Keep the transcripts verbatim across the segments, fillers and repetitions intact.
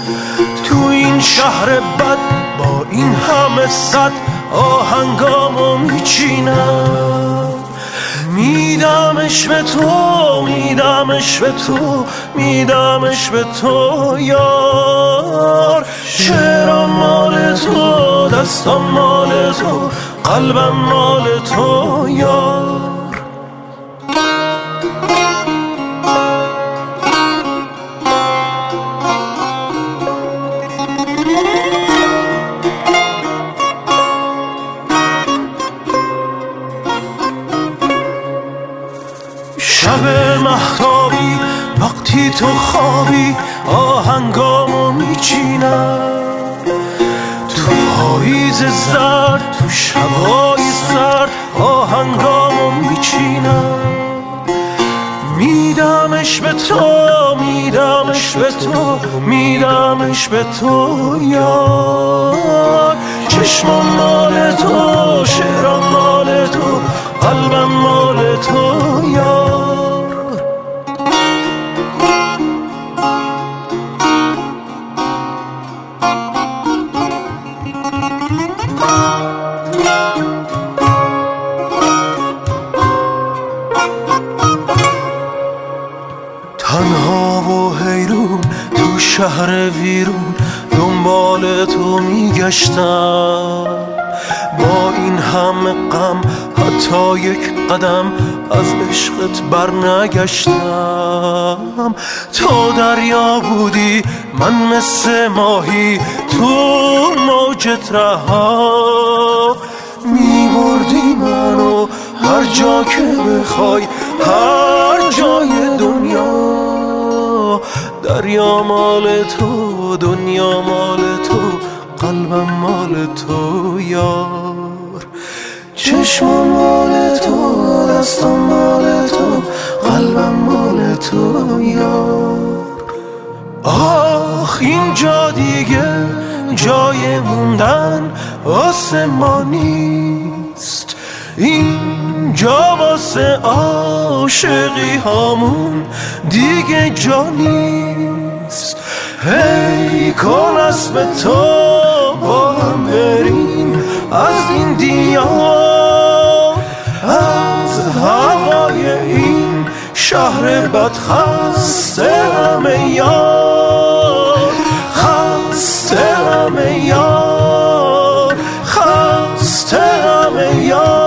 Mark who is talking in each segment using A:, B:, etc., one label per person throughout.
A: تو این شهر بد با این همه صد آهنگامو میچینم، میدمش به تو، میدمش به تو، میدمش به تو یار. شعرم مال تو، دستم مال تو، قلبم مال تو یار. شب مهتابی وقتی تو خوابی آهنگامو میچینم، تو پاییز زرد تو شبای سرد آهنگامو میچینم، میدمش به تو، میدمش به تو، میدمش به تو یار. چشمم مال تو، شعرم مال تو، قلبم مال تو یار. تنها و حیرون تو شهر ویرون دنبال تو میگشتم، با این همه غم حتی یک قدم از عشقت بر نگشتم. تو دریا بودی من مثل ماهی تو موجت رها، میبردی منو هر جا که بخوای، هر جای دنیا. دریا مال تو، دنیا مال تو، قلبم مال تو یار. چشمم مال تو، دستم مال تو، قلبم مال تو یار. آخ اینجا دیگه جای موندن واسه ما نیست، اینجا واسه عاشقی هامون دیگه جا نیست. هی کن اسم تو با هم بریم از این دیار، از هوای این شهر بد خسته همه یار، خسته همه یار، خسته همه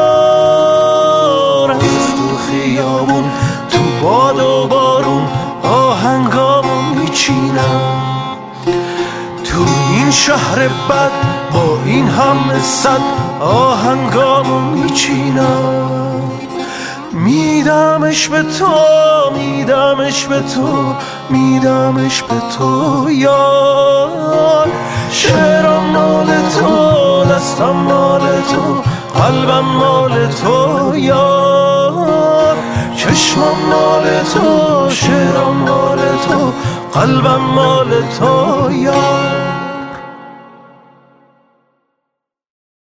A: یار. از تو خیابون تو باد و بارون آهنگامو میچینم، تو این شهر بد با این همه صد آهنگامو میچینم، میدمش به تو، میدمش به تو، میدمش به تو یار. شعرم مال تو، دستم مال تو، قلبم مال تو یار. چشمم مال تو، شعرم مال تو، قلبم مال تو یار.